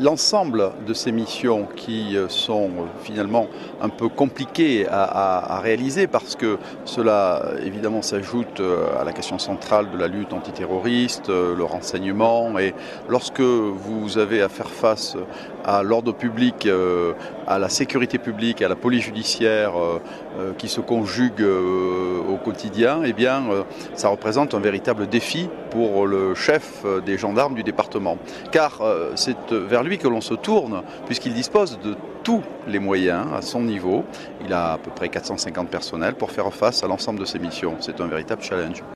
l'ensemble de ces missions qui sont finalement un peu compliquées à réaliser parce que cela évidemment s'ajoute à la question centrale de la lutte antiterroriste, le renseignement, et lorsque vous avez à faire face à l'ordre public, à la sécurité publique, à la police judiciaire qui se conjuguent au quotidien, eh bien ça représente un véritable défi pour le chef des gendarmes du département. Car c'est vers lui que l'on se tourne, puisqu'il dispose de tous les moyens à son niveau. Il a à peu près 450 personnels pour faire face à l'ensemble de ses missions. C'est un véritable challenge.